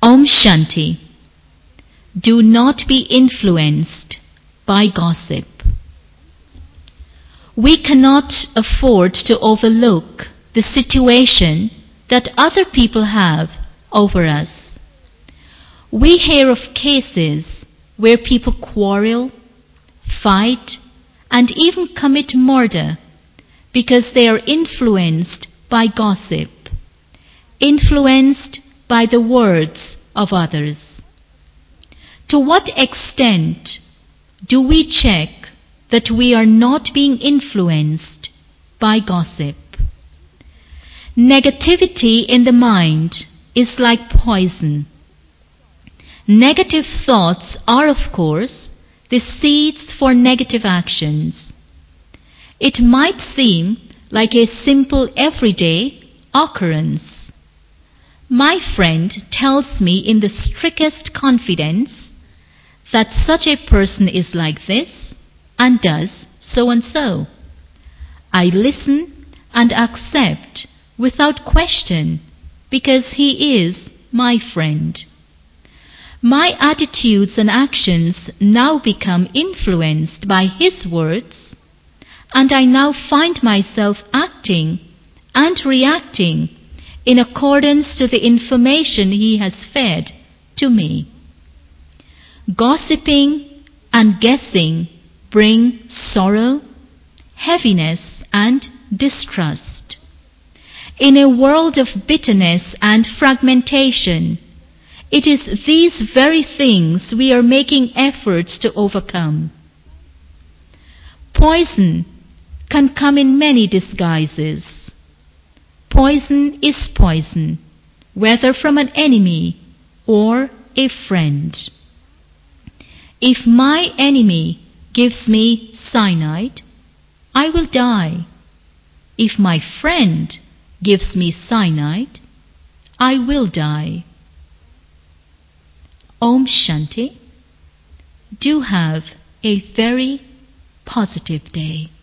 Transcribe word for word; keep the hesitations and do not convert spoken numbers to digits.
Om Shanti. Do not be influenced by gossip. We cannot afford to overlook the situation that other people have over us. We hear of cases where people quarrel, fight, and even commit murder because they are influenced by gossip, influenced by the words of others. To what extent do we check that we are not being influenced by gossip? Negativity in the mind is like poison. Negative thoughts are, of course, the seeds for negative actions. It might seem like a simple everyday occurrence. My friend tells me in the strictest confidence that such a person is like this and does so and so. I listen and accept without question because he is my friend. My attitudes and actions now become influenced by his words, and I now find myself acting and reacting in accordance to the information he has fed to me. Gossiping and guessing bring sorrow, heaviness, and distrust. In a world of bitterness and fragmentation, it is these very things we are making efforts to overcome. Poison can come in many disguises. Poison is poison, whether from an enemy or a friend. If my enemy gives me cyanide, I will die. If my friend gives me cyanide, I will die. Om Shanti. Do have a very positive day.